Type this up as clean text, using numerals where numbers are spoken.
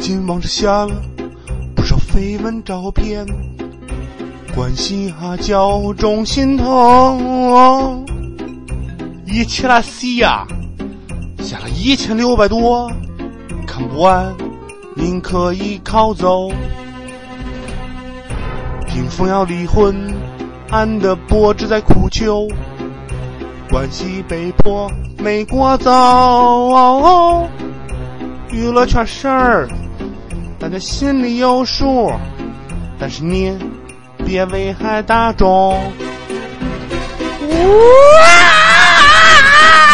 近网上下了不少绯闻照片，关系较重心疼。一起来洗呀，下了1600多，看不完您可以拷走。屏风要离婚，俺的脖子在哭求，关系被迫美国走。娱乐圈事儿大家心里有数，但是您别危害大众。哇